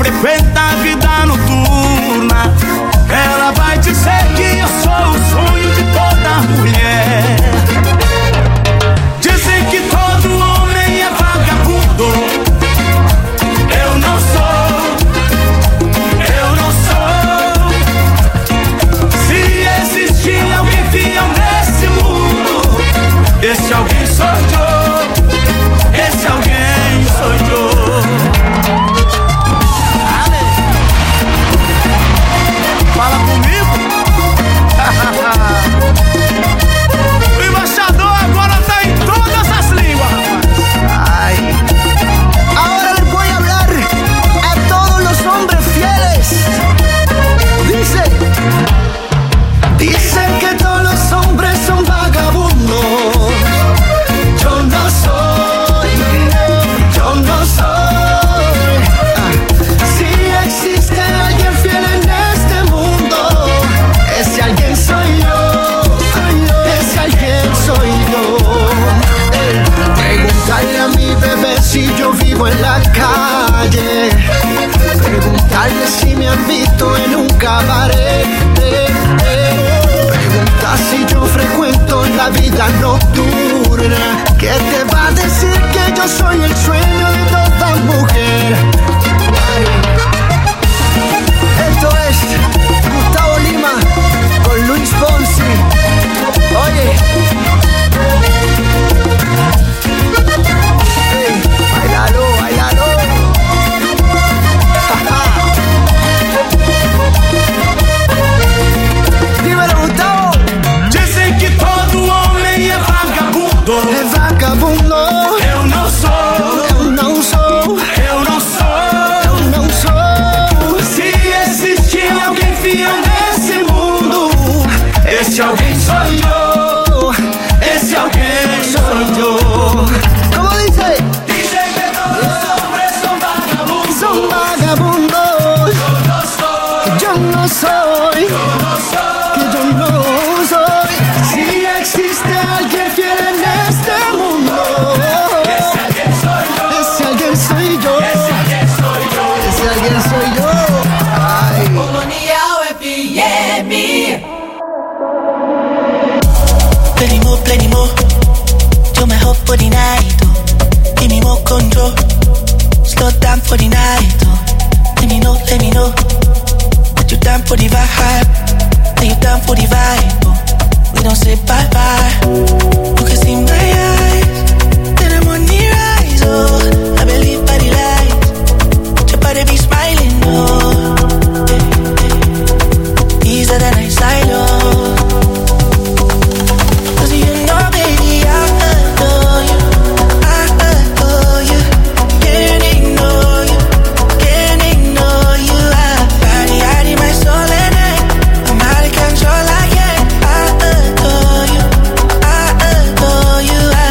frequenta a vida noturna, ela vai dizer que eu sou o sonho de toda mulher. Dizem que todo homem é vagabundo. Eu não sou, eu não sou. Se existir alguém fiel nesse mundo, esse alguém sou eu, esse alguém sou eu. Fala comigo. O embaixador agora tá em todas as línguas, rapaz. Ay. Ahora les voy a hablar a todos los hombres fieles. Dicen que todos los hombres son vagabundos. Yo no soy, yo no soy. Si existe alguien fiel en este mundo, ese alguien soy yo, ese alguien soy yo. Preguntarle a mi bebé si yo vivo en la calle, preguntarle si me han visto en un cabaret, preguntar si yo frecuento la vida nocturna, que te va a decir que yo soy el sueño de toda mujer. Esto es Gustavo Lima con Luis Fonsi. Oye, hey, bailalo, bailalo. Dímelo, Gustavo. Dizem que todo homem é vagabundo. É vagabundo. Eu não sou, Eu não sou, eu não sou. eu não sou. Se existir alguém fiel nesse mundo, esse alguém sou eu, esse alguém sou eu. ¿Cómo dice? Dizem que todos os hombres são vagabundos. Son vagabundos. Eu não sou, Yo no soy, eu não sou. que yo no soy. Si existe alguien fiel en este mundo, Esse alguém sou eu, ese alguien soy yo, esse alguém sou eu. ese alguien soy yo. Ay. Colonial FM. Plenty more. You're my hope for the night. Oh. Give me more control. Slow down for the night. Oh. Let me know. That you down for the vibe. That you down for the vibe. Oh. We don't say bye bye. You can see my eyes. Then I'm on the rise. Oh, I believe by the light. Your body be smiling. Oh, easier than I silo. Control I get, I adore you,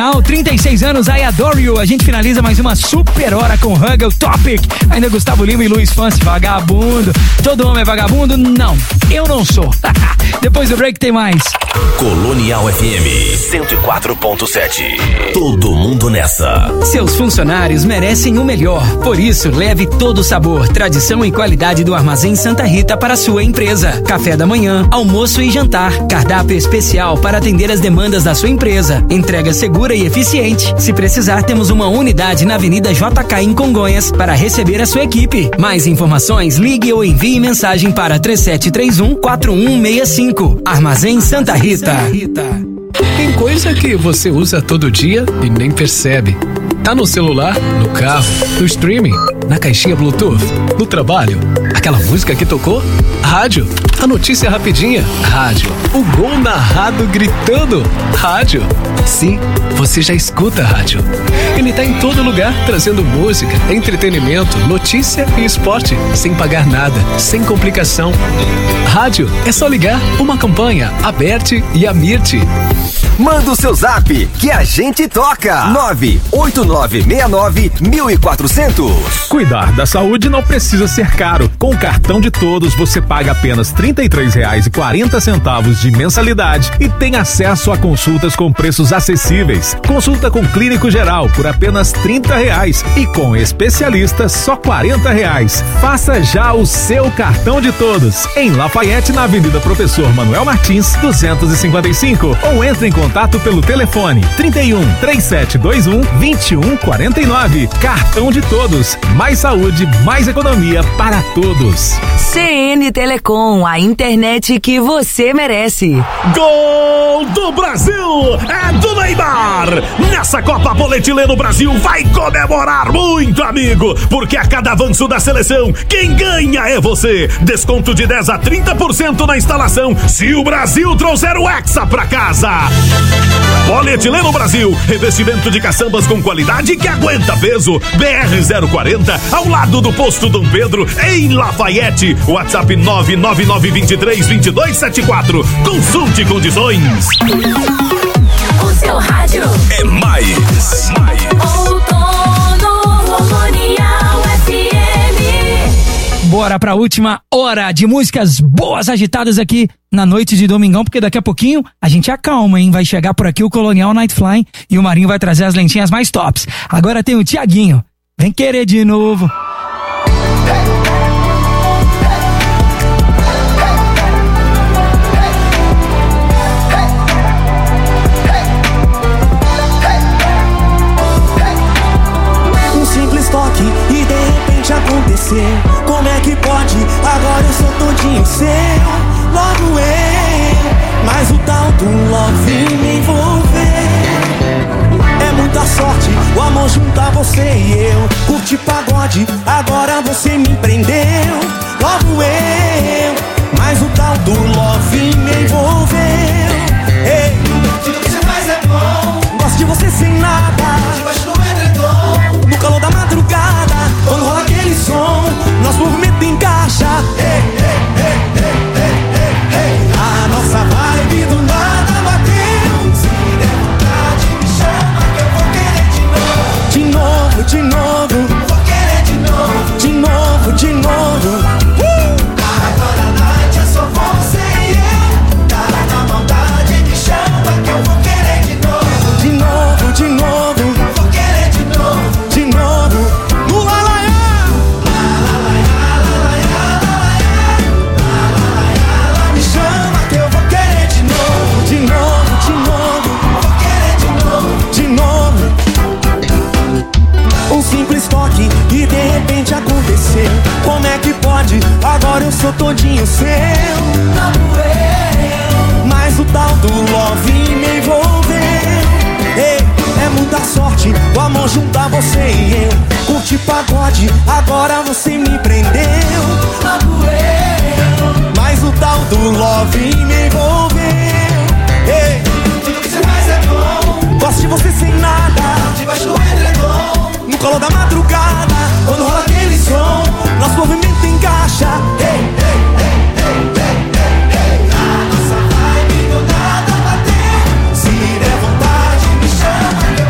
Colonial, 36 anos, I Adore You. A gente finaliza mais uma super hora com Huggle Topic. Ainda Gustavo Lima e Luiz Fonsi, vagabundo. Todo homem é vagabundo? Não, eu não sou. Depois do break tem mais. Colonial FM 104.7. Todo mundo nessa. Seus funcionários merecem o melhor. Por isso, leve todo o sabor, tradição e qualidade do Armazém Santa Rita para a sua empresa. Café da manhã, almoço e jantar. Cardápio especial para atender as demandas da sua empresa. Entrega segura e eficiente. Se precisar, temos uma unidade na Avenida JK em Congonhas para receber a sua equipe. Mais informações, ligue ou envie mensagem para 3731-4165. Armazém Santa Rita. Tem coisa que você usa todo dia e nem percebe. Tá no celular, no carro, no streaming, na caixinha Bluetooth, no trabalho. Aquela música que tocou? Rádio. A notícia rapidinha? Rádio. O gol narrado gritando? Rádio. Sim, você já escuta rádio. Ele tá em todo lugar, trazendo música, entretenimento, notícia e esporte, sem pagar nada, sem complicação. Rádio, é só ligar uma campanha, Aberte e Amirte. Manda o seu zap que a gente toca. 98969-1400. Cuidar da saúde não precisa ser caro. Com o cartão de todos você paga apenas R$ 33,40 de mensalidade e tem acesso a consultas com preços acessíveis. Consulta com clínico geral por apenas R$ 30 e com especialistas só R$ 40. Faça já o seu cartão de todos em Lafayette, na Avenida Professor Manuel Martins 255, ou entre em contato pelo telefone 31-3721-2149. Cartão de todos. Mais saúde, mais economia para todos. CN Telecom, a internet que você merece. Gol do Brasil! É do Neymar! Nessa Copa Polietileno Brasil vai comemorar muito, amigo, porque a cada avanço da seleção, quem ganha é você. Desconto de 10 a 30% na instalação se o Brasil trouxer o Hexa pra casa. Polietileno Brasil, revestimento de caçambas com qualidade que aguenta peso. BR-040, ao lado do posto Dom Pedro, em Lafayette. WhatsApp 999232274. Consulte condições. O seu rádio é mais. Outono Colonial FM. Bora pra última hora de músicas boas agitadas aqui na noite de domingão, porque daqui a pouquinho a gente acalma, hein? Vai chegar por aqui o Colonial Night Flying e o Marinho vai trazer as lentinhas mais tops. Agora tem o Tiaguinho. Vem querer de novo. Um simples toque e de repente acontecer. Como é que pode? Agora eu sou todinho seu. Logo eu, mas o tal do love me envolver. É muita sorte, o amor juntar você e eu. Curti pagode, agora você me prendeu. Logo eu, mas o tal do love me envolveu. Ei, tudo que você faz é bom. Gosto de você sem nada, debaixo do edredom, no calor da madrugada, quando rola aquele som, nosso movimento encaixa. Ei, ei, ei, ei, ei, ei, ei. A nossa vibe do nada bateu. Se der vontade me chama que eu vou querer de novo. De novo, de novo, vou querer de novo. De novo, de novo. Agora a noite é só você e eu. Cara na maldade me chama que eu vou querer de novo. De novo, de novo, vou querer de novo. De novo. Me chama que eu vou querer de novo. De novo, de novo, vou querer de novo. De novo. Um simples toque e de repente aconteceu. Como é que pode? Agora eu sou todinho seu. Mas o tal do love me envolveu. Ei, é muita sorte o amor juntar você e eu. Curti pagode, agora você me prendeu. Mas o tal do love me envolveu. Ei, tudo que você faz é bom. Gosto de você sem nada, debaixo do edredom, no colo da madrugada, quando rola aquele som, nosso movimento encaixa. Ei, ei, ei, ei, ei, ei, ei. A nossa vibe do nada bateu. Se der vontade me chama que eu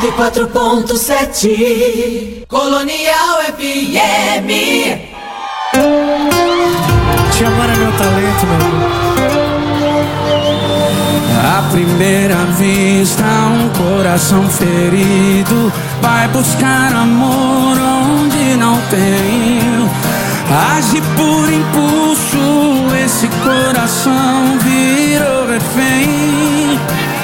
94.7 Colonial FM. Te amar é meu talento, meu amor. À primeira vista, um coração ferido vai buscar amor onde não tem. Age por impulso, esse coração virou refém.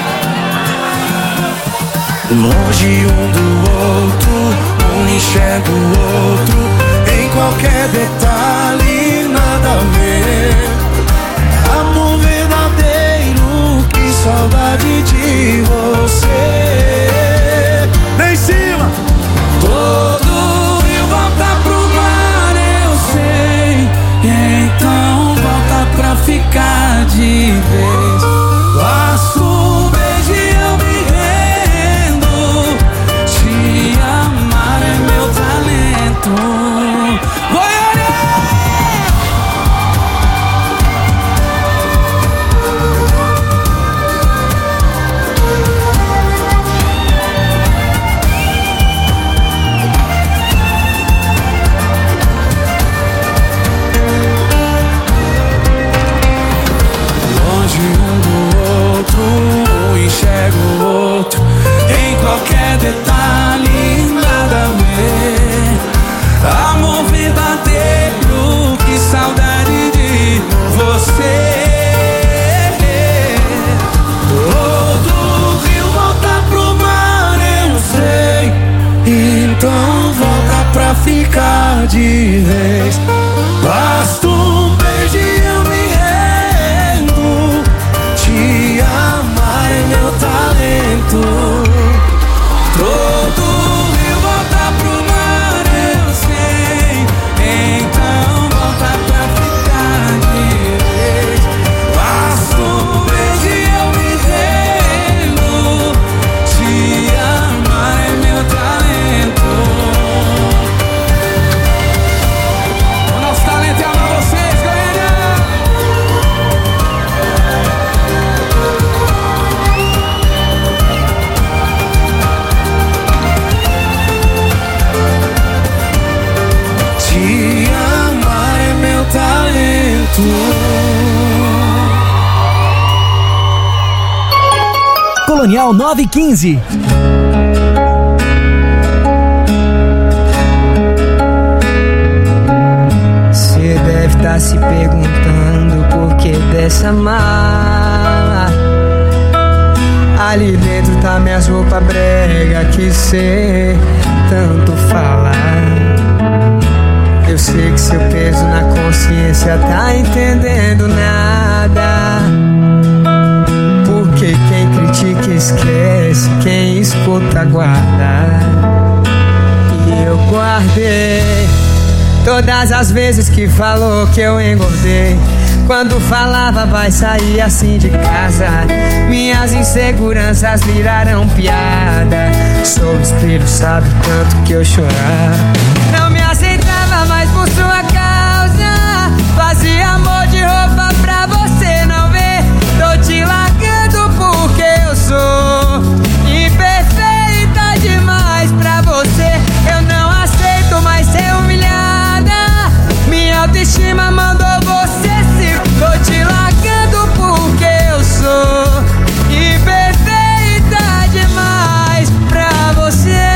Longe um do outro, um enxerga o outro, em qualquer detalhe, nada a ver. Amor verdadeiro, que saudade de você. Vem em cima! Todo rio volta pro mar, eu sei. Então volta pra ficar de vez. Basta um beijo e eu me rendo. Te amar é meu talento. Enxergo o outro, em qualquer detalhe, nada a ver. Amor verdadeiro, que saudade de você. Todo rio volta pro mar, eu sei. Então volta pra ficar de vez. Basta um beijo e eu me rendo. Te amar é meu talento. Todo rio volta pro mar, eu sei. Então volta pra ficar de vez. Basta um beijo e eu me rendo. Te amar é meu talento. O nosso talento é amar vocês, galera. Te amar é meu talento. Colonial 915. Cê deve estar se perguntando por que dessa mala. Ali dentro tá minhas roupas brega que cê tanto fala. Eu sei que seu peso na consciência tá entendendo nada. Porque quem critica esquece, quem escuta guarda. E eu guardei todas as vezes que falou que eu engordei. Quando falava vai sair assim de casa, minhas inseguranças viraram piada. Sou espelho, sabe tanto que eu chorava. Não me aceitava mais por sua causa. Fazia amor de roupa pra você não ver. Tô te largando porque eu sou imperfeita demais pra você. Eu não aceito mais ser humilhada. Minha autoestima mandou você se. Tô te largando porque eu sou imperfeita demais pra você.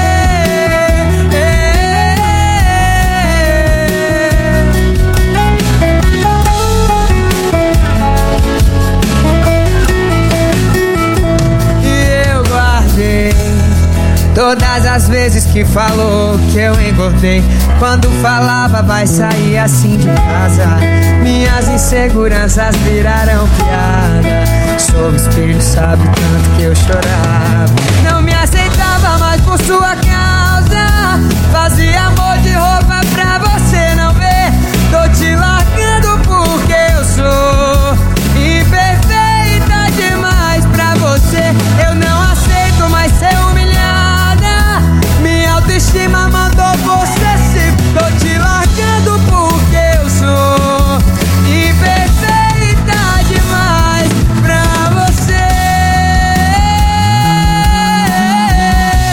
Todas as vezes que falou que eu engordei. Quando falava vai sair assim de casa, minhas inseguranças viraram piada. Sou espelho, sabe tanto que eu chorava. Não me aceitava mais por sua causa. Fazia amor de roupa pra você não ver. Tô te largando porque eu sou imperfeita demais pra você. Eu não aceito mais ser humilhada. Minha autoestima mandou você se. Tô te largando porque eu sou imperfeita demais pra você.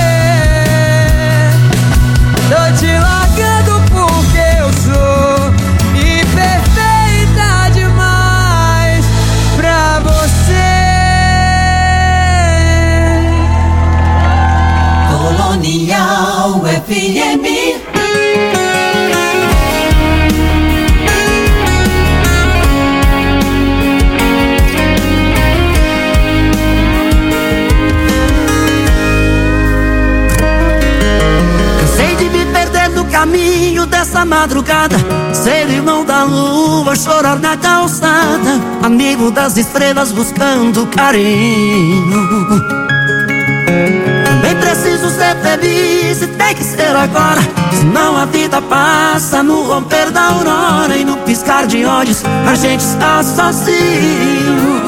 madrugada, ser irmão da lua, chorar na calçada, amigo das estrelas buscando carinho. Também preciso ser feliz e tem que ser agora, senão a vida passa no romper da aurora e no piscar de olhos a gente está sozinho.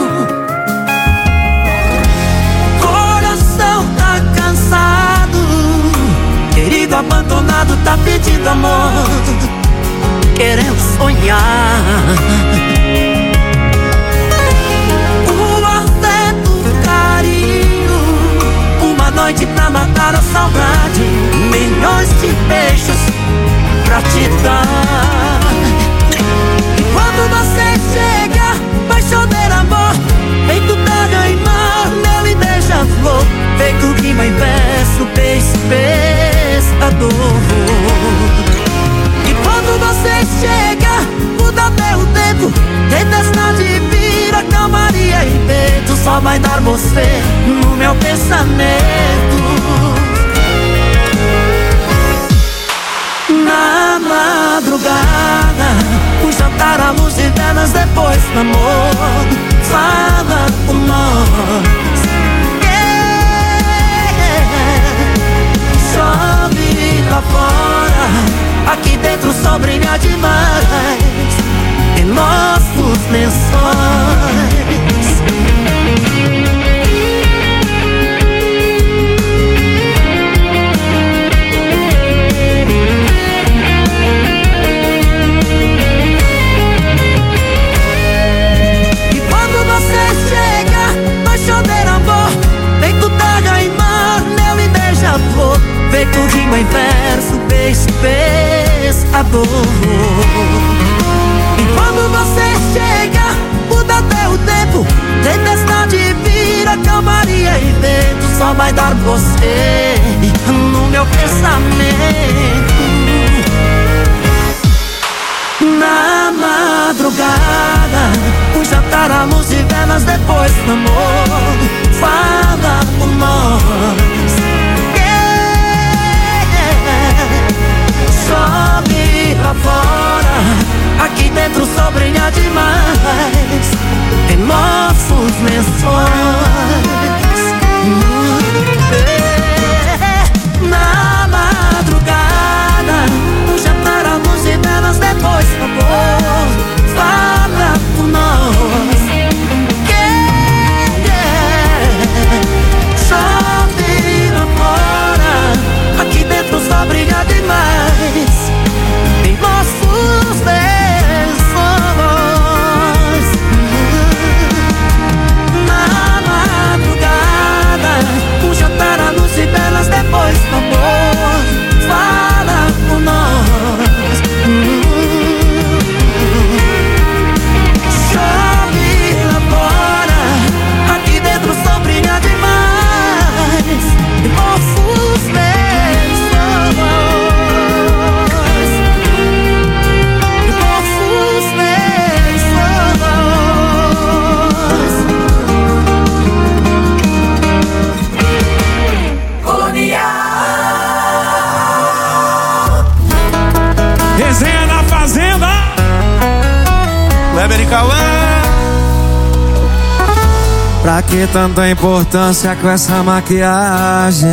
Coração tá cansado, querido abandonado tá pedindo amor, querendo sonhar. O afeto, o carinho, uma noite pra matar a saudade, milhões de beijos pra te dar. E quando você chega, vai chover amor, feito terra e mar, mel e beija-flor, feito rima em verso, beijo, pescador. E quando você chega, muda até o tempo, tempestade vira calmaria e vento, só vai dar você no meu pensamento. Na madrugada, o jantar à luz de velas, depois do amor, fala com nós. Chove lá fora, aqui dentro o sol brilha demais em nossos lençóis. E quando você chega, vai chover amor, feito terra e mar, mel e beija-flor, feito rima em verso, beijo, pescador. E quando você chega, muda até o tempo, tempestade vira calmaria e vento, só vai dar você no meu pensamento. Na madrugada, o jantar à luz de velas, depois do amor, fala por nós. Chove lá fora, aqui dentro o sol brilha demais em nossos lençóis. Na madrugada, o jantar à luz de velas, depois do amor, fala por nós. Chove lá fora, aqui dentro o sol brilha demais em nossos lençóis. Na madrugada, um jantar à luz de velas, depois do amor, fala por nós. Chove lá fora, aqui dentro o sol brilha demais em nossos lençóis. Resenha na Fazenda, Weber e Cauã. Pra que tanta importância com essa maquiagem?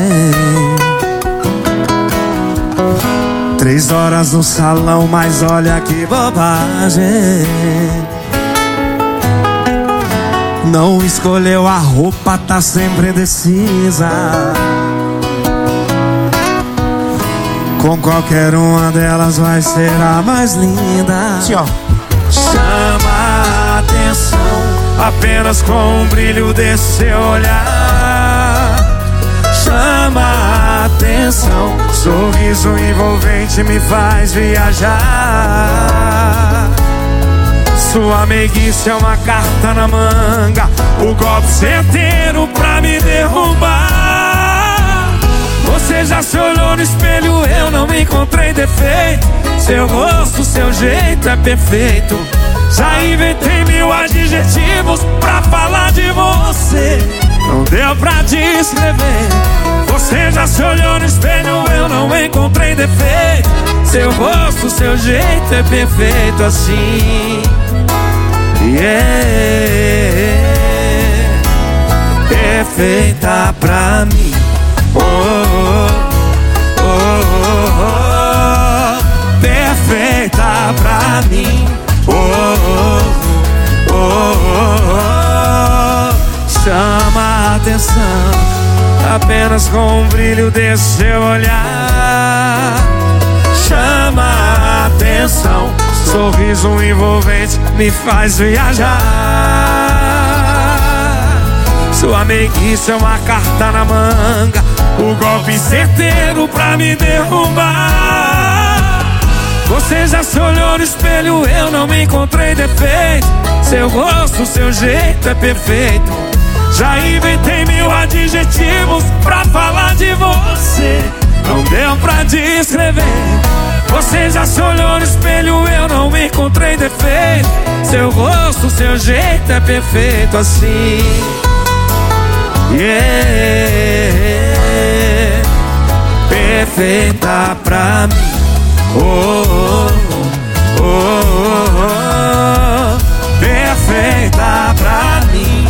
3 horas no salão, mas olha que bobagem. Não escolheu a roupa, tá sempre indecisa. Com qualquer uma delas vai ser a mais linda. Sim, ó. Chama a atenção apenas com o brilho desse seu olhar. Chama a atenção, sorriso envolvente me faz viajar. Sua meiguice é uma carta na manga, o golpe certeiro pra me derrubar. Você já se olhou no espelho, eu não encontrei defeito. Seu rosto, seu jeito é perfeito. Já inventei 1000 adjetivos pra falar de você, não deu pra descrever. Você já se olhou no espelho, eu não encontrei defeito. Seu rosto, seu jeito é perfeito assim. Perfeita pra mim. Perfeita pra mim. Chama a atenção apenas com o brilho desse seu olhar. Chama a atenção, sorriso envolvente me faz viajar. Sua meiguice é uma carta na manga, o golpe certeiro pra me derrubar. Você já se olhou no espelho, eu não me encontrei defeito. Seu rosto, seu jeito é perfeito. Já inventei 1000 adjetivos pra falar de você, não deu pra descrever. Você já se olhou no espelho, eu não me encontrei defeito. Seu rosto, seu jeito é perfeito assim. Perfeita pra mim. Perfeita pra mim.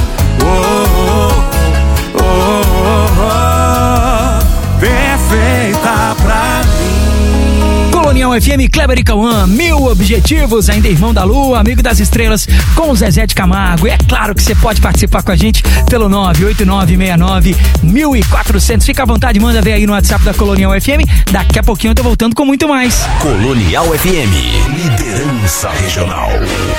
Perfeita pra mim. Colonial FM, Kleber e Cauã, 1000 objetivos, ainda irmão da Lua, amigo das estrelas, com o Zezé de Camargo. E é claro que você pode participar com a gente pelo 98969-1400. Fica à vontade, manda ver aí no WhatsApp da Colonial FM. Daqui a pouquinho eu tô voltando com muito mais. Colonial FM, liderança regional.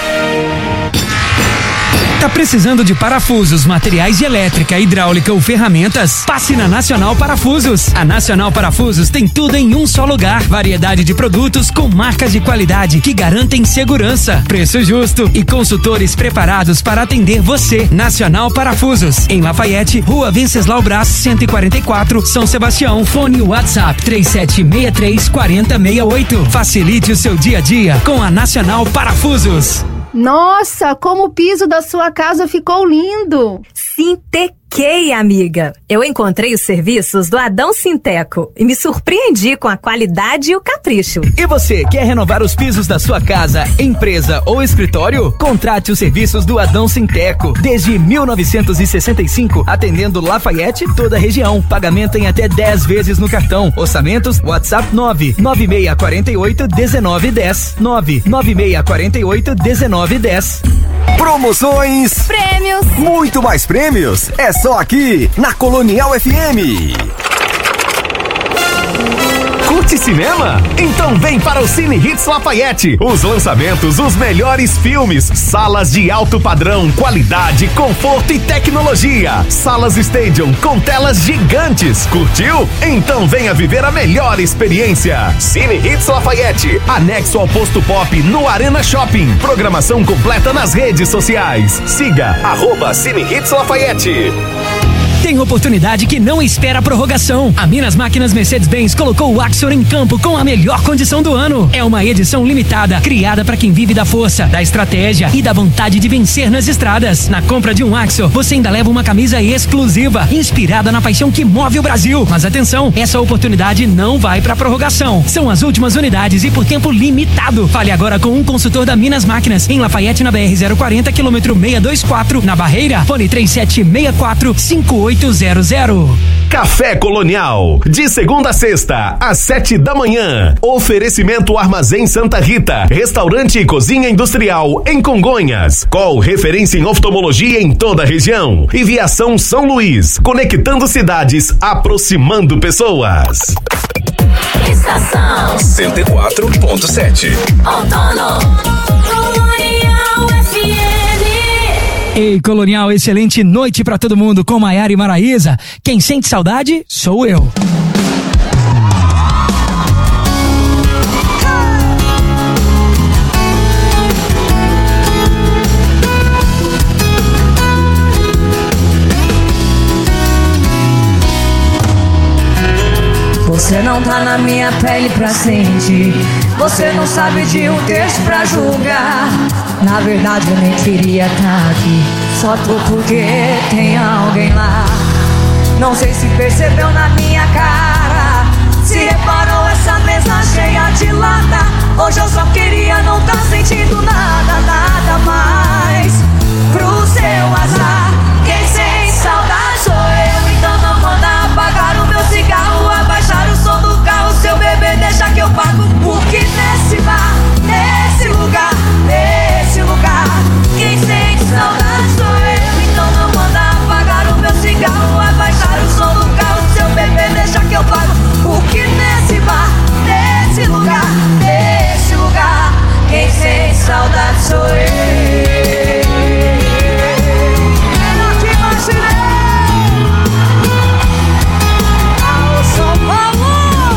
Tá precisando de parafusos, materiais de elétrica, hidráulica ou ferramentas? Passe na Nacional Parafusos. A Nacional Parafusos tem tudo em um só lugar. Variedade de produtos com marcas de qualidade que garantem segurança, preço justo e consultores preparados para atender você. Nacional Parafusos, em Lafayette, Rua Venceslau Braz, 144, São Sebastião. Fone WhatsApp 3763-4068. Facilite o seu dia a dia com a Nacional Parafusos. Nossa, como o piso da sua casa ficou lindo! Sintequei, amiga. Eu encontrei os serviços do Adão Sinteco e me surpreendi com a qualidade e o capricho. E você, quer renovar os pisos da sua casa, empresa ou escritório? Contrate os serviços do Adão Sinteco. Desde 1965, atendendo Lafayette e toda a região. Pagamento em até 10 vezes no cartão. Orçamentos, WhatsApp 99648-1910. 99648-1910. Promoções, prêmios, muito mais prêmios. É só aqui na Colonial FM. Curte cinema? Então vem para o Cine Hits Lafayette. Os lançamentos, os melhores filmes, salas de alto padrão, qualidade, conforto e tecnologia. Salas Stadium com telas gigantes. Curtiu? Então venha viver a melhor experiência. Cine Hits Lafayette, anexo ao Posto Pop no Arena Shopping. Programação completa nas redes sociais. Siga @Cine Hits Lafayette. Tem oportunidade que não espera a prorrogação. A Minas Máquinas Mercedes-Benz colocou o Axor em campo com a melhor condição do ano. É uma edição limitada, criada para quem vive da força, da estratégia e da vontade de vencer nas estradas. Na compra de um Axor, você ainda leva uma camisa exclusiva, inspirada na paixão que move o Brasil. Mas atenção, essa oportunidade não vai para prorrogação. São as últimas unidades e por tempo limitado. Fale agora com um consultor da Minas Máquinas, em Lafayette, na BR-040, quilômetro 624, na Barreira. Fone 3764-5800. Café Colonial, de segunda a sexta, às 7 da manhã. Oferecimento Armazém Santa Rita, restaurante e cozinha industrial em Congonhas. Call referência em oftalmologia em toda a região. E Viação São Luís, conectando cidades, aproximando pessoas. Estação 104.7. Outono. Colonial FM. Ei, Colonial, excelente noite pra todo mundo com Maiara e Maraísa. Quem sente saudade sou eu. Você não tá na minha pele pra sentir. Você não sabe de um texto pra julgar. Na verdade eu nem queria estar aqui, só tô porque tem alguém lá. Não sei se percebeu na minha cara, se reparou essa essa mesa cheia de lata. Hoje eu só queria não tá sentindo nada, nada mais. Pro seu azar, quem sem saudade sou eu. Então não manda apagar o meu cigarro, abaixar o som do carro. Seu bebê deixa que eu pago. Porque nesse bar, nesse lugar, quem sente saudade sou eu. Então não manda apagar o meu cigarro, abaixar o som do carro. Seu bebê deixa que eu pago. Porque nesse bar, nesse lugar, quem sente saudade sou eu. Aqui imaginei. Alô, São Paulo.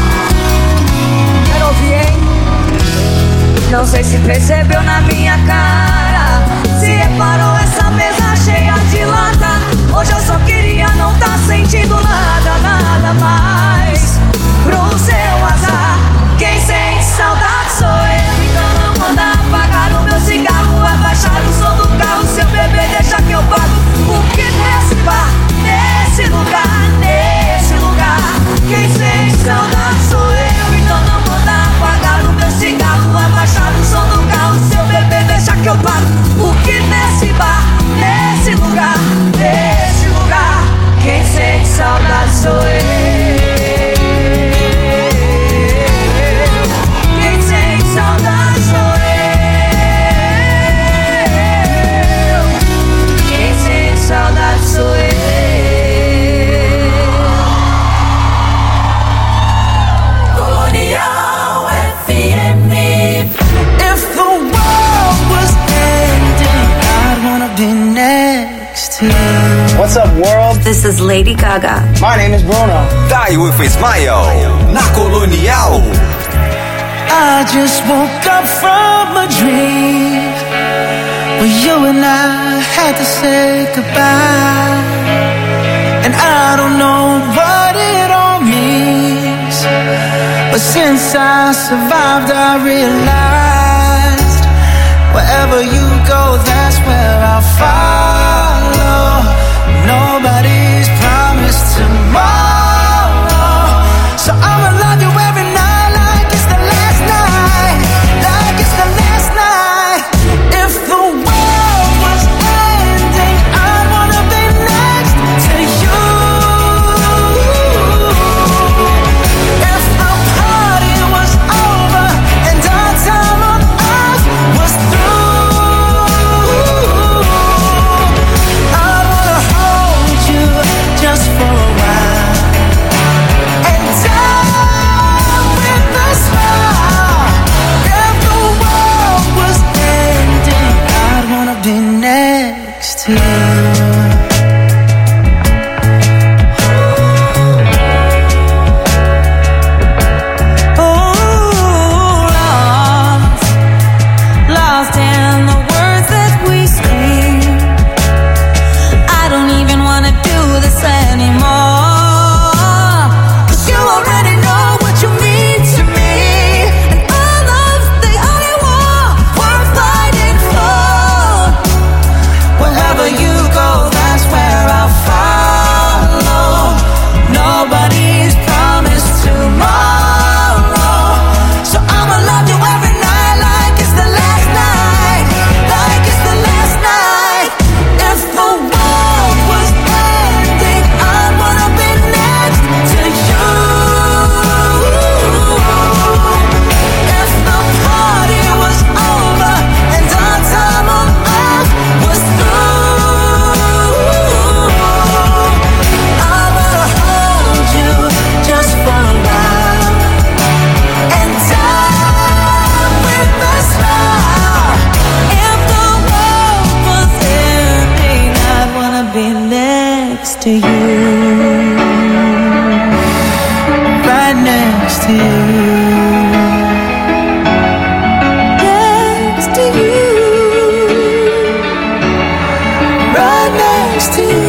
Quero ouvir, hein? Não sei se percebeu na minha cara, se reparou essa mesa cheia de lata. Hoje eu só queria não tá sentindo nada, nada mais. Pro seu azar, quem sente saudade sou eu. Então não manda apagar o meu cigarro, abaixar o som do carro. Seu bebê deixa que eu pago. Porque nesse bar, nesse lugar, quem sente saudade sou eu. Então não manda apagar o meu cigarro, abaixar o som do carro. Seu bebê deixa que eu pago. Porque nesse bar, nesse lugar, quem sente saudade sou eu. Quem sente saudade sou eu. Quem sente saudade sou eu. Colonial FM. If the world was ending, I'd wanna be next to you. What's up, world? This is Lady Gaga. My name is Bruno. Die with a smile. Na Colonial. I just woke up from a dream where you and I had to say goodbye. And I don't know what it all means, but since I survived I realized wherever you go, that's where I'll follow. Nobody's promised tomorrow, so I'ma love you every night like it's the last night, like it's the last night. If the world was ending, I'd wanna be next to you. If the party was over and our time on earth was through, I'd wanna hold you just for a while and die with a smile. If the world was ending, I'd wanna be next to you. Lost in the words that we scream. I don't even wanna do this anymore, 'cause you already know what you mean to me, and all of the only war we're fighting for. Wherever you go, that's where I'll follow. Nobody's promised tomorrow, so I'ma love you every night like it's the last night, like it's the last night. If the world was ending, I'd wanna be next to you. If the party was over and our time on earth was through, I wanna hold you just for a while and die with a smile. If the world was ending, I'd wanna be next to you. Right next to you. Next to you. Right next to you.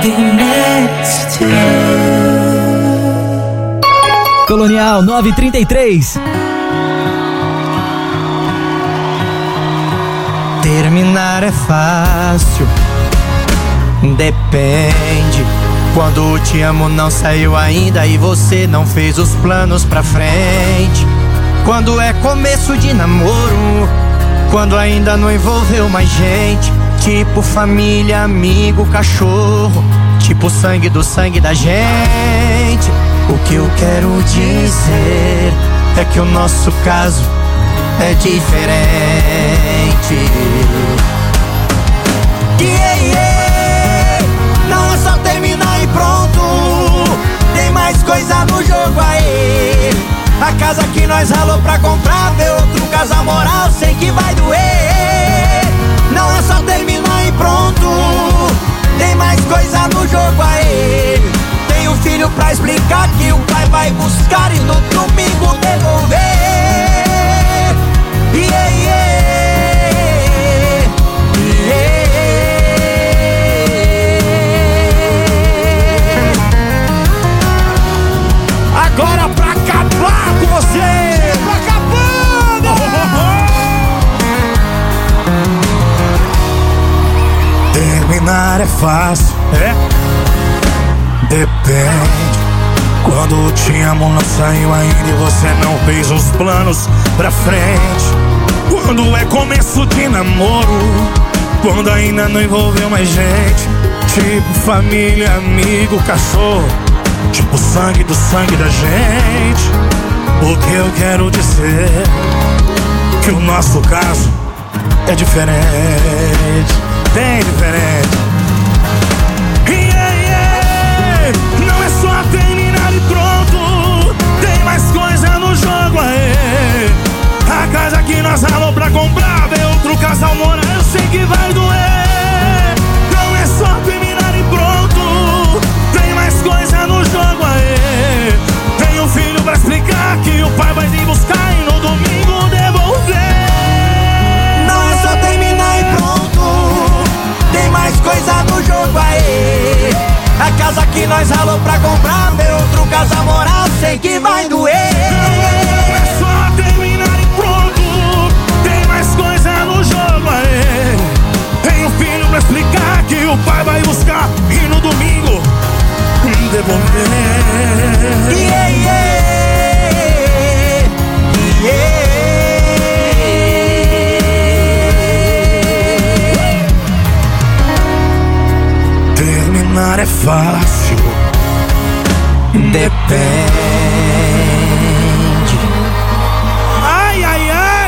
be next to you. Colonial 933. Terminar é fácil, depende. Quando o te amo não saiu ainda e você não fez os planos pra frente. Quando é começo de namoro, quando ainda não envolveu mais gente. Tipo família, amigo, cachorro, tipo sangue do sangue da gente. O que eu quero dizer é que o nosso caso é diferente. Não é só terminar e pronto, tem mais coisa no jogo aí. A casa que nós ralou pra comprar, ver outro casal moral, sei que vai doer. Não é só terminar e pronto, tem mais coisa no jogo aí. Tem um filho pra explicar que o pai vai buscar e no domingo devolver. Agora pra acabar com você, pra acabando. Terminar é fácil, depende. Quando te amo não saiu ainda e você não fez os planos pra frente. Quando é começo de namoro, quando ainda não envolveu mais gente. Tipo família, amigo, cachorro, tipo sangue do sangue da gente. O que eu quero dizer que o nosso caso é diferente, bem diferente. Não é só terminar e pronto, tem mais coisa no jogo aí. A casa que nós ralou pra comprar, ver outro casal morar, eu sei que vai doer. Não é só terminar e pronto, tem mais coisa no jogo aí. Tem um filho pra explicar que o pai vai vir buscar e no domingo devolver. Não é só terminar e pronto, tem mais coisa no jogo aí. A casa que nós ralou pra comprar, ver outro casal morar, sei que vai doer. Não é só terminar e pronto, tem mais coisa no jogo aí. Tem um filho pra explicar que o pai vai buscar e no domingo devolver. Terminar é fácil, depende. Ai, ai, ai.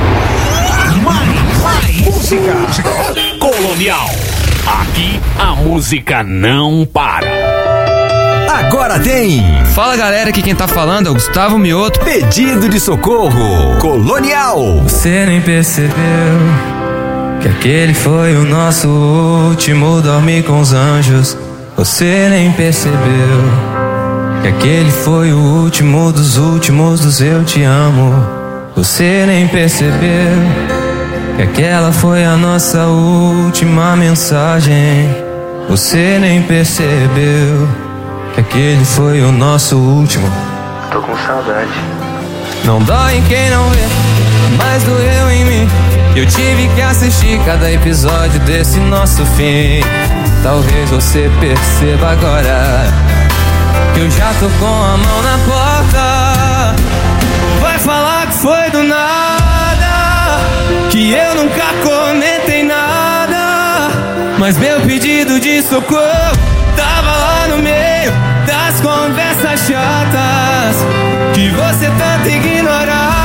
Mais música. Colonial. Aqui a música não para. Agora tem. Fala galera, aqui quem tá falando é o Gustavo Mioto. Pedido de socorro. Colonial. Você nem percebeu que aquele foi o nosso último dormir com os anjos. Você nem percebeu que aquele foi o último dos eu te amo. Você nem percebeu que aquela foi a nossa última mensagem. Você nem percebeu que aquele foi o nosso último. Tô com saudade. Não dói em quem não vê, mas doeu em mim. Eu tive que assistir cada episódio desse nosso fim. Talvez você perceba agora que eu já tô com a mão na porta. Vai falar que foi do nada, que eu nunca comentei nada, mas meu pedido de socorro tava lá no meio das conversas chatas que você tanto ignorava.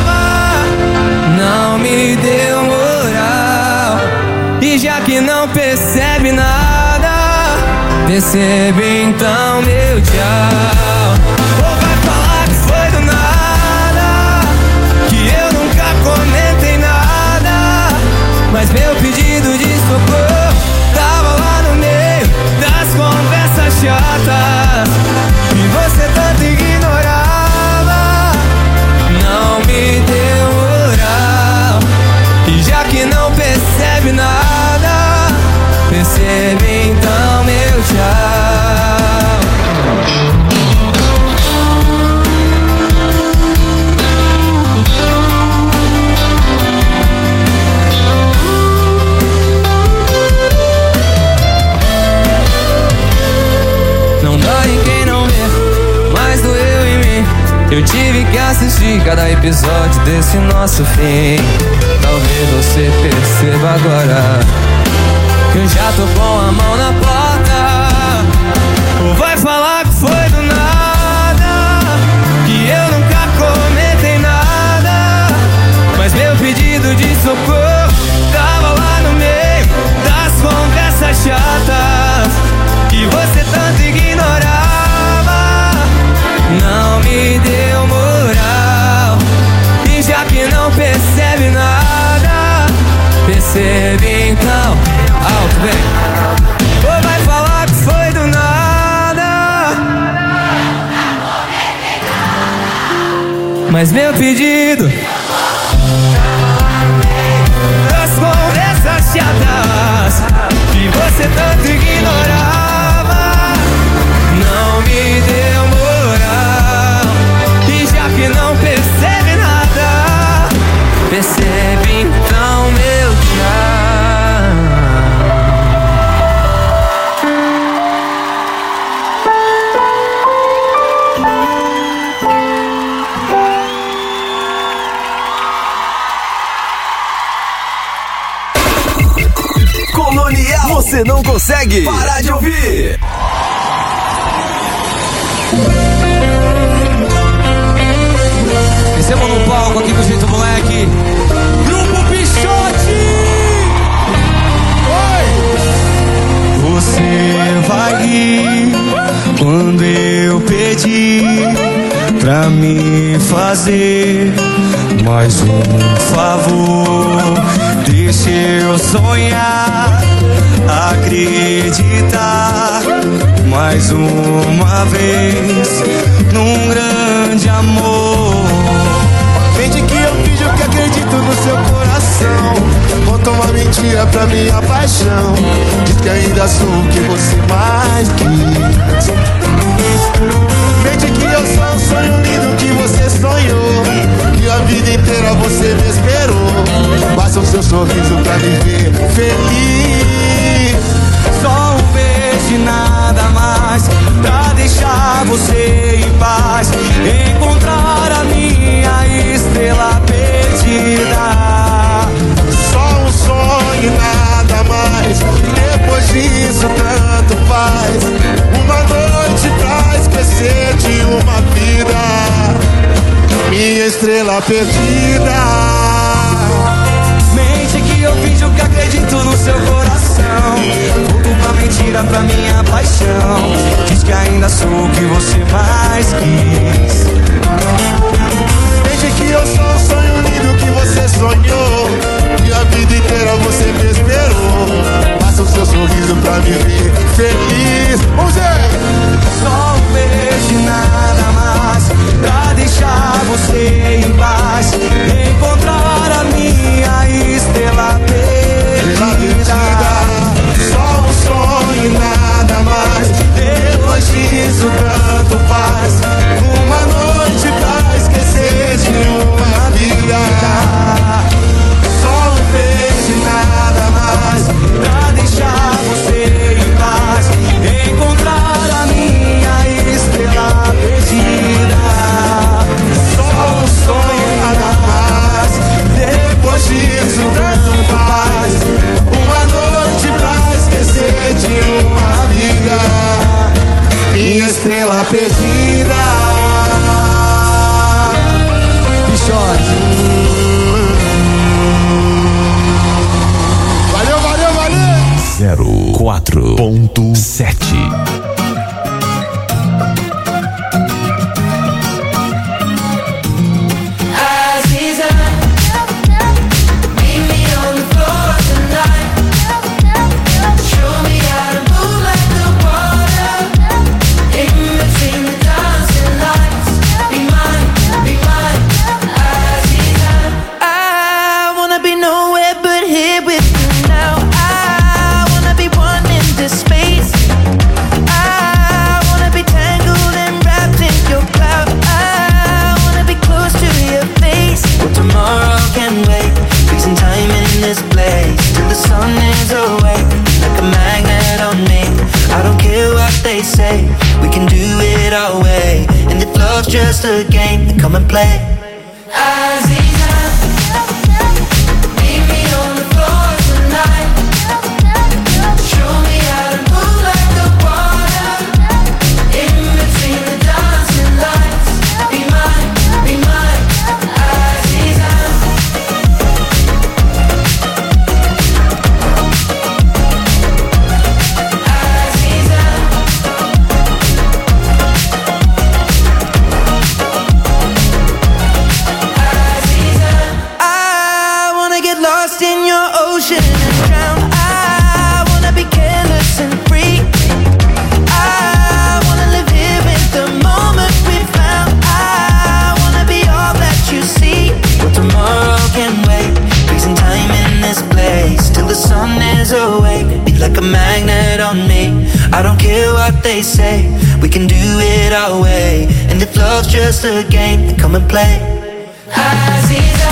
Não me deu moral, e já que não percebe nada, percebe então meu tchau. Ou vai falar que foi do nada, que eu nunca comentei nada, mas meu pedido de socorro tava lá no meio das conversas chatas que você tanto ignorava. Não me deu moral, e já que não percebe nada, percebe então meu tchau. Eu tive que assistir cada episódio desse nosso fim. Talvez você perceba agora que eu já tô com a mão na porta. Ou vai falar que foi do nada, que eu nunca comentei nada, mas meu pedido de socorro tava lá no meio das conversas chatas que você tanto ignorava. Não me deu moral, e já que não percebe nada, percebe então. Alto, vem. Ou vai falar que foi do nada, mas meu pedido das conversas chatas que você tanto ignorava não me deu moral, e já que não percebe nada, percebe então meu tchau. Colonial, você não consegue parar de ouvir. Recebam no palco aqui do Jeito Moleque, Grupo Pichote. Oi! Você vai rir quando eu pedir pra me fazer mais um favor. Deixa eu sonhar, acreditar mais uma vez num grande amor. Vende que eu finjo que acredito no seu coração, conta uma mentira pra minha paixão. Diz que ainda sou o que você mais quis. Vende que eu sou um sonho lindo que você sonhou, que a vida inteira você me esperou. Basta o seu sorriso pra me ver feliz. Só um beijo e nada mais pra deixar você em paz, encontrar a minha estrela perdida. Só um sonho e nada mais, depois disso tanto faz. Uma noite pra esquecer de uma vida, minha estrela perdida. Mente que eu finjo que acredito no seu coração, volto pra mentira pra minha paixão. Diz que ainda sou o que você mais quis. Mente que eu sou um sonho lindo que você sonhou, e a vida inteira você me esperou. Passa o seu sorriso pra me ver feliz. Vamos ver! Só um beijo e nada mais pra deixar você em paz, encontrar a minha estrela perdida. Só um sonho e nada mais, depois disso tanto faz. Uma noite pra esquecer de uma vida. Só um beijo e nada mais pra deixar você em paz, encontrar a minha estrela perdida. Só um sonho e nada mais, depois disso tanto faz. Uma noite pra esquecer de uma vida, minha estrela perdida. Pichote. Valeu, valeu, valeu. 04.7. Space. I don't care what they say, we can do it our way. And if love's just a game, then come and play. Aziza, meet me on the floor tonight. Show me how to move like the water. In between the dancing lights. Be mine, Aziza. Lost in your ocean and drown. I wanna be careless and free. I wanna live here in the moment we found. I wanna be all that you see. But tomorrow can wait. Freezing time in this place till the sun is awake. Be like a magnet on me. I don't care what they say, we can do it our way. And if love's just a game, then come and play. Aziza,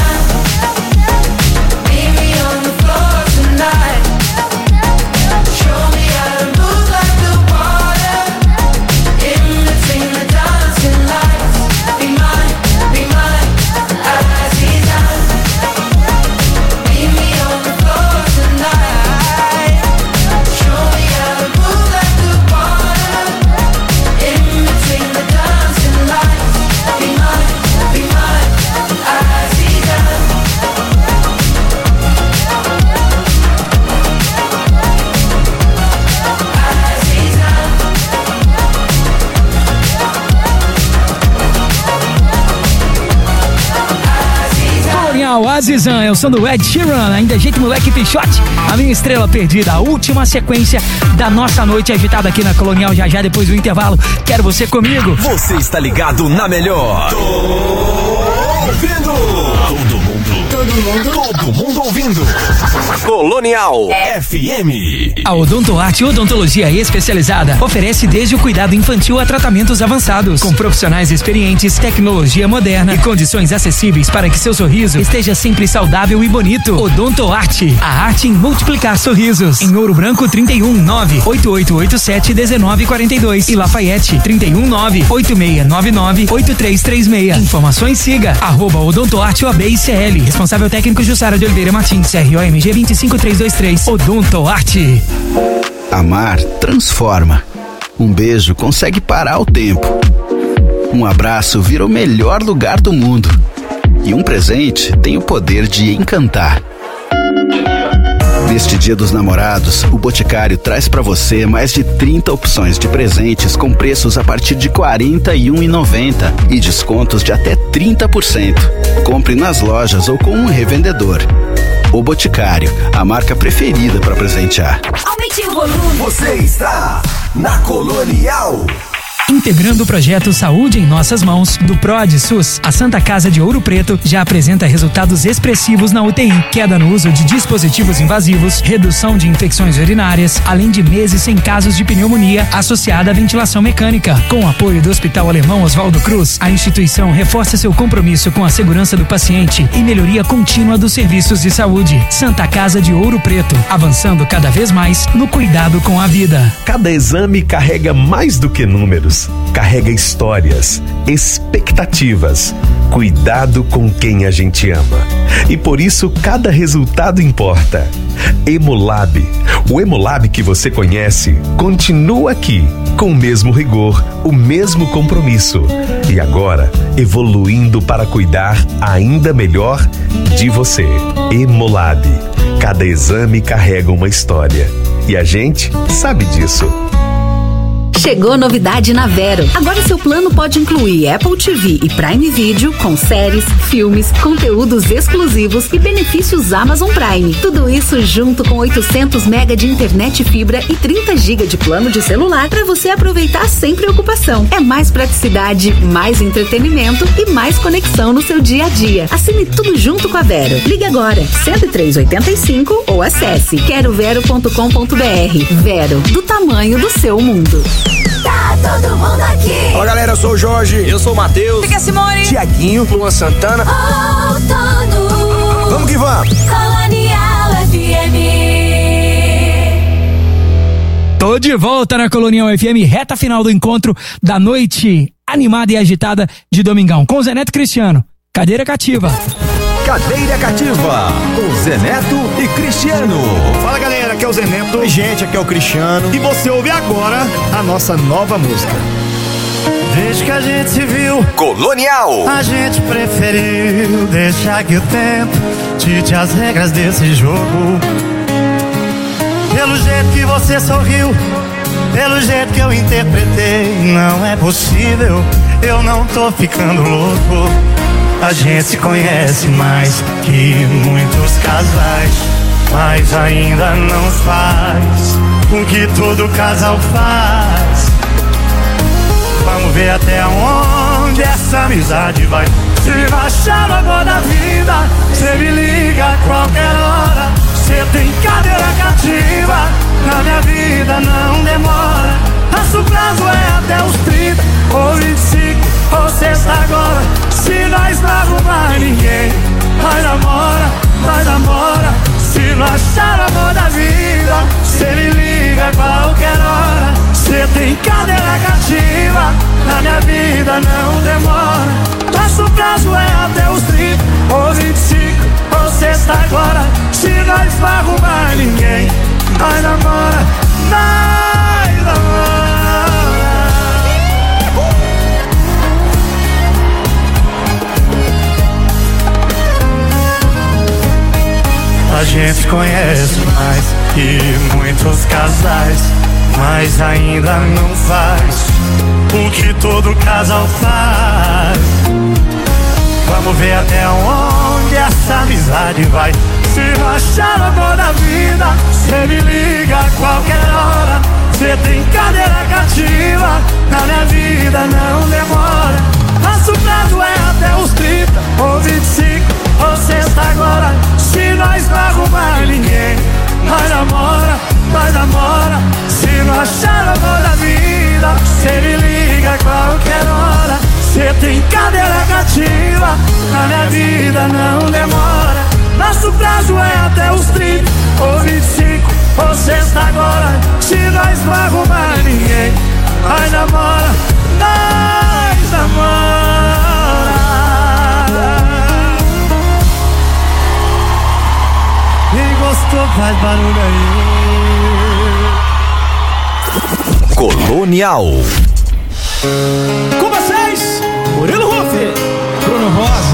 Azizan, é o som do Ed Sheeran, ainda jeito moleque Pichote, a minha estrela perdida, a última sequência da nossa noite agitada aqui na Colonial, já depois do intervalo, quero você comigo. Você está ligado na melhor. Tô ouvindo. Todo mundo ouvindo. Colonial FM. A Odontoarte Odontologia Especializada oferece desde o cuidado infantil a tratamentos avançados, com profissionais experientes, tecnologia moderna e condições acessíveis para que seu sorriso esteja sempre saudável e bonito. Odontoarte, a arte em multiplicar sorrisos. Em Ouro Branco 319-8887-1942 e Lafayette 319-8699-8336. Informações siga @Odontoarte OAB-ICL. Responsável técnico Jussara de Oliveira Martins, CROMG 25323. Odontoarte. Amar transforma. Um beijo consegue parar o tempo. Um abraço vira o melhor lugar do mundo. E um presente tem o poder de encantar. Neste Dia dos Namorados, o Boticário traz para você mais de 30 opções de presentes com preços a partir de R$ 41,90 e descontos de até 30%. Compre nas lojas ou com um revendedor. O Boticário, a marca preferida para presentear. Aumente o volume. Você está na Colonial. Integrando o projeto Saúde em Nossas Mãos, do PROD SUS, a Santa Casa de Ouro Preto já apresenta resultados expressivos na UTI, queda no uso de dispositivos invasivos, redução de infecções urinárias, além de meses sem casos de pneumonia associada à ventilação mecânica. Com o apoio do Hospital Alemão Oswaldo Cruz, a instituição reforça seu compromisso com a segurança do paciente e melhoria contínua dos serviços de saúde. Santa Casa de Ouro Preto, avançando cada vez mais no cuidado com a vida. Cada exame carrega mais do que números. Carrega histórias, expectativas, cuidado com quem a gente ama. E por isso cada resultado importa. Hemolab, o Hemolab que você conhece, continua aqui, com o mesmo rigor, o mesmo compromisso. E agora, evoluindo para cuidar ainda melhor de você. Hemolab, cada exame carrega uma história. E a gente sabe disso. Chegou novidade na Vero. Agora seu plano pode incluir Apple TV e Prime Video com séries, filmes, conteúdos exclusivos e benefícios Amazon Prime. Tudo isso junto com 800 MB de internet fibra e 30 GB de plano de celular para você aproveitar sem preocupação. É mais praticidade, mais entretenimento e mais conexão no seu dia a dia. Assine tudo junto com a Vero. Ligue agora 10385 ou acesse querovero.com.br. Vero, do tamanho do seu mundo. Tá todo mundo aqui. Olá galera, eu sou o Jorge. Eu sou o Matheus. Fica Simone. Tiaguinho. Luan Santana. Outono. Vamos que vamos. Colonial FM. Tô de volta na Colonial FM, reta final do encontro da noite animada e agitada de domingão, com Zé Neto e Cristiano. Cadeira cativa. Cadeira cativa, com Zé Neto e Cristiano. Fala galera, aqui é o Zé Neto. Oi gente, aqui é o Cristiano. E você ouve agora a nossa nova música. Desde que a gente se viu, Colonial, a gente preferiu deixar que o tempo dite as regras desse jogo. Pelo jeito que você sorriu, pelo jeito que eu interpretei, não é possível, eu não tô ficando louco. A gente se conhece mais que muitos casais, mas ainda não faz o que todo casal faz. Vamos ver até onde essa amizade vai. Se baixar no amor da vida, cê me liga a qualquer hora. Cê tem cadeira cativa, na minha vida não demora. Nosso prazo é até os 30 ou 25 ou sexta agora. Se nós não arrumar ninguém, nós namora. Se não achar o amor da vida, cê me liga a qualquer hora. Cê tem cadeira cativa, na minha vida não demora. Nosso prazo é até os 30 ou 25 ou sexta agora. Se nós não arrumar ninguém, nós namora. A gente conhece mais que muitos casais, mas ainda não faz o que todo casal faz. Vamos ver até onde essa amizade vai. Se não achar o amor da vida, cê me liga a qualquer hora. Cê tem cadeira cativa, na minha vida não demora. Nosso prazo é até os 30 ou 25 ou sexta agora. Se nós não arrumar ninguém, nós namora. Se não achar o amor da vida, cê me liga a qualquer hora. Cê tem cadeira cativa, na minha vida não demora. Nosso prazo é até os 30 ou 25 ou sexta agora. Se nós não arrumar ninguém, nós namora. Quem gostou faz barulho aí. Colonial. Com vocês, Murilo Rufi, Bruno Rosa.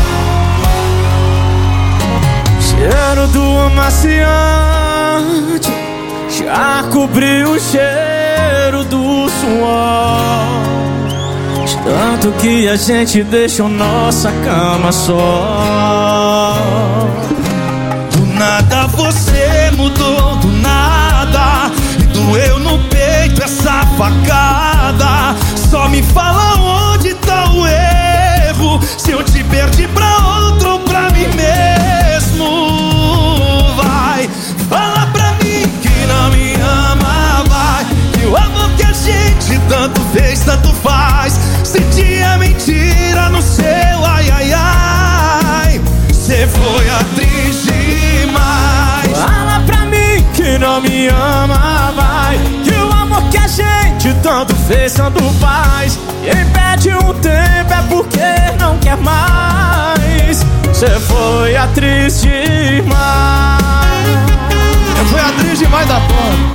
Cheiro do amaciante já cobriu o cheiro do suor. De tanto que a gente deixou nossa cama só. Do nada você mudou, do nada, e doeu no peito essa facada. Só me fala onde tá o erro, se eu te perdi pra outro ou pra mim mesmo. Vai, fala pra mim que não me ama, vai, que o amor que a gente tanto fez, tanto faz. Se tinha mentira no seu ai, ai, ai, cê foi atriz demais. Fala pra mim que não me ama, vai, que o amor que a gente tanto fez, tanto faz. Quem perde um tempo é porque não quer mais. Cê foi atriz demais. Eu fui atriz demais da porra.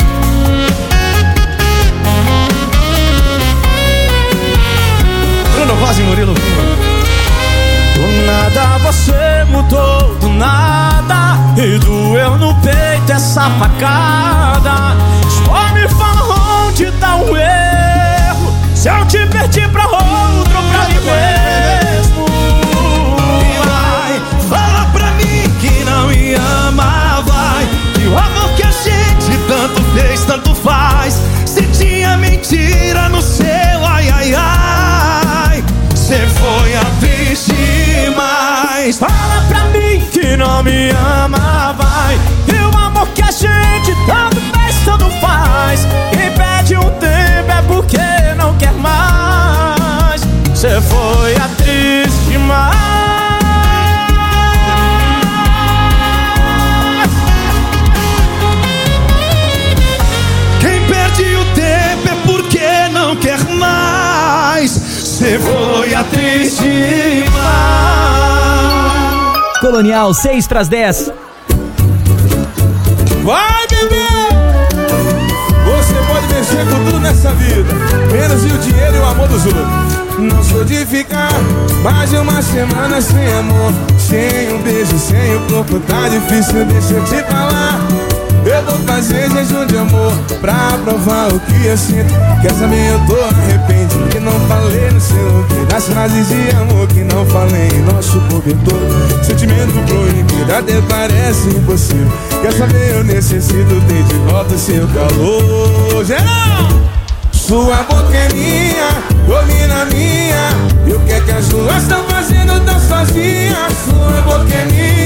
Bruno Rosa e Murilo. Do nada você mudou, do nada, e doeu no peito essa facada. Só me fala onde tá o erro, se eu te perdi pra outro, pra mim mesmo. Vai, fala pra mim que não me ama, vai, que o amor que a gente tanto fez, tanto faz. Se tinha mentira no seu ai, ai, ai, cê foi atriz demais. Fala pra mim que não me ama, vai, e o amor que a gente tanto fez, tanto faz. Quem perde um tempo é porque não quer mais. Cê foi atriz demais. Quem perde Colonial, 6:10. Vai, bebê! Você pode mexer com tudo nessa vida, menos o dinheiro e o amor dos outros. Não sou de ficar mais de uma semana sem amor, sem um beijo, sem o corpo, tá difícil, deixa eu te falar. Eu vou fazer jejum de amor pra provar o que eu sinto. Quer saber, eu tô arrependido que não falei no seu ouvido as frases de amor que não falei em nosso cobertor. Sentimento proibido até parece impossível. Quer saber, eu necessito ter de volta o seu calor. Geral! Sua boca é minha, domina minha. E o que é que as duas estão fazendo tão sozinhas? Sua boca é minha.